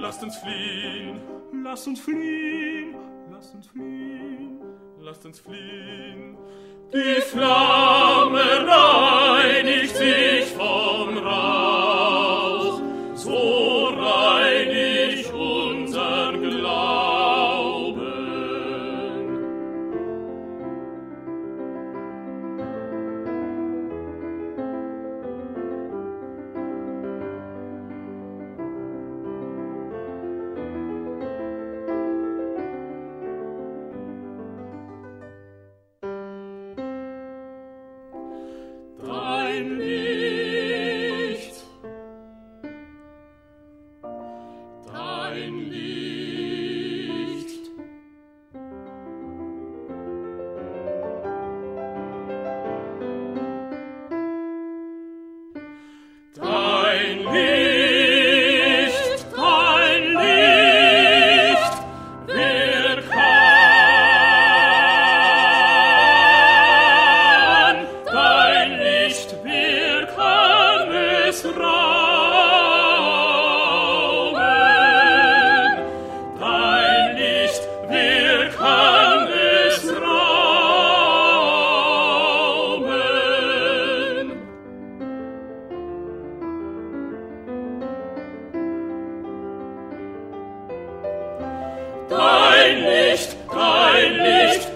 Lasst uns fliehen, lasst uns fliehen, lasst uns fliehen, lasst uns fliehen. Die Flamme reinigt sich vom Rauch, so reinigt unsern Glauben. Dein Licht, dein Licht, dein Licht, dein Licht, wer kann, dein Licht, wer kann es rauben? Dein Licht, wer kann es rauben? Dein Licht,